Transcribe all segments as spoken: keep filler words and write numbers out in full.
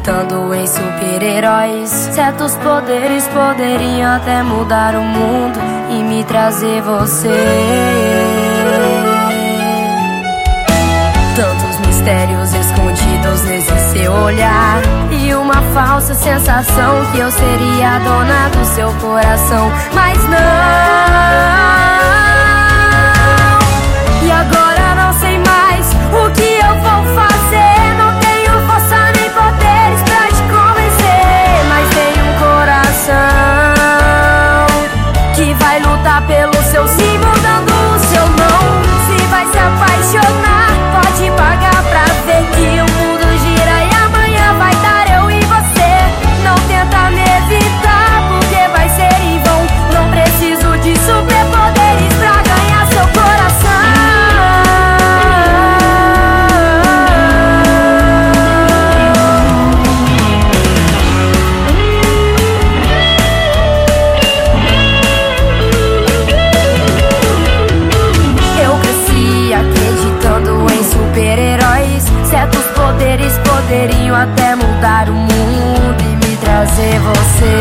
Acreditando em super-heróis, certos poderes poderiam até mudar o mundo e me trazer você. Tantos mistérios escondidos nesse seu olhar, e uma falsa sensação que eu seria a dona do seu coração. Mas não, e agora não sei mais o que eu vou fazer. Não tenho força nem poderes pra te convencer, mas tenho um coração que vai lutar pelo seu sim, mudando o seu não. Se vai se apaixonar, pode pagar pra ver que o mundo gira e amanhã vai dar eu e você. Não tenta me evitar, porque vai ser em vão. Não preciso de superpoderes pra ganhar seu coração. Certos poderes poderiam até mudar o mundo e me trazer você.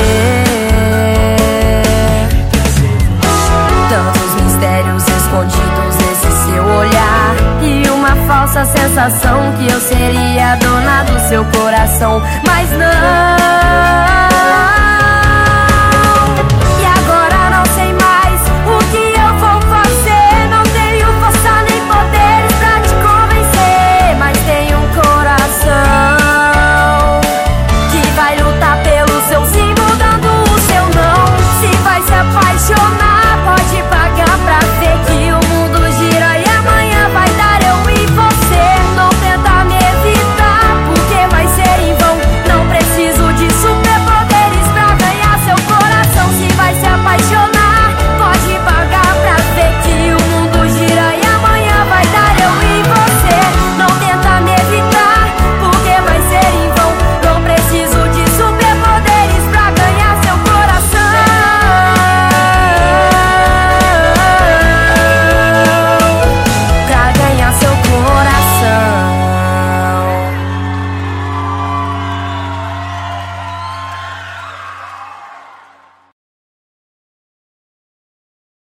Tantos mistérios escondidos nesse seu olhar, e uma falsa sensação que eu seria a dona do seu coração. Mas não,